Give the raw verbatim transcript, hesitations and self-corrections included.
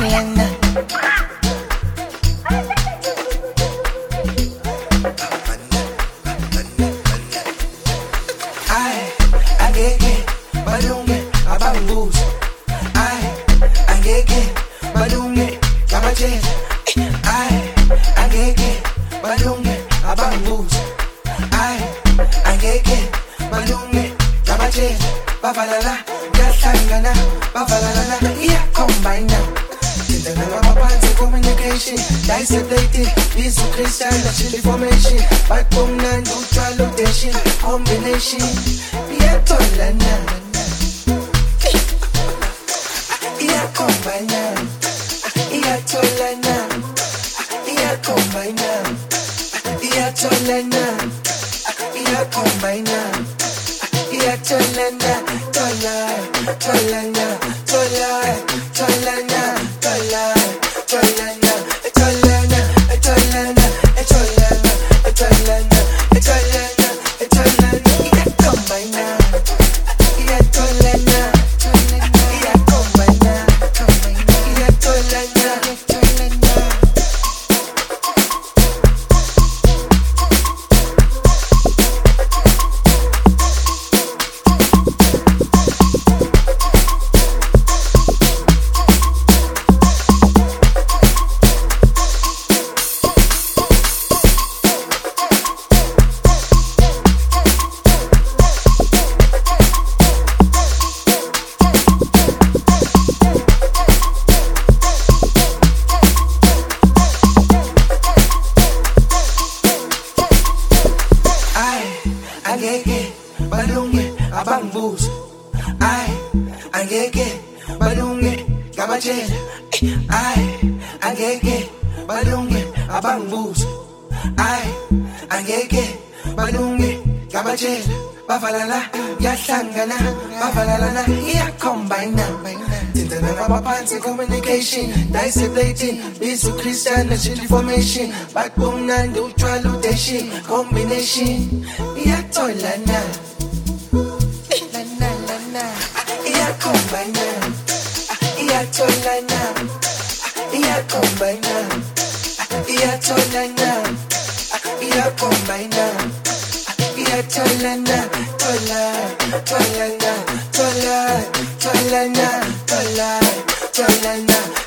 tolana. I, angeke, balunge, abangubuza. I, angeke, balunge, ngamajele. I, angeke, balunge, abangubuza. I, angeke, balunge, ngamajele. Bavalala, yahlangana, bavalala, iyacombine. Communication, dissected, is a Christian, that's information. Backbone and neutral location, combination. Yeah, tolana. Yeah, combine. Yeah, tolana. Yeah, combine. Yeah, tolana. Yeah, combine. Yeah, tolana. Tola, tolana, tola, tolana, tola. Tolana, Tolana, Tolana, Tolana, Tolana, Tolana, Tolana, yeah, combine now. Yeah, Tolana, yeah, combine now. Yeah, Tolana, Tolana. Angeke, balunge, abangubuza. I, angeke, balunge, ngamajele. I, angeke, balunge, abangubuza. I, angeke, balunge, ngamajele. Bavalala, yahlangana, bavalala, iyacombine. Tintana ngabaphansi communication, dissecting, bisu Christian, national information. Backbone and neutral location, combination. Iyatolana, lana lana, iyacombine. Iyatolana, iyacombine. Iyatolana, iyacombine. Tolana, tola, tolana, tola, tolana, tola, tolana.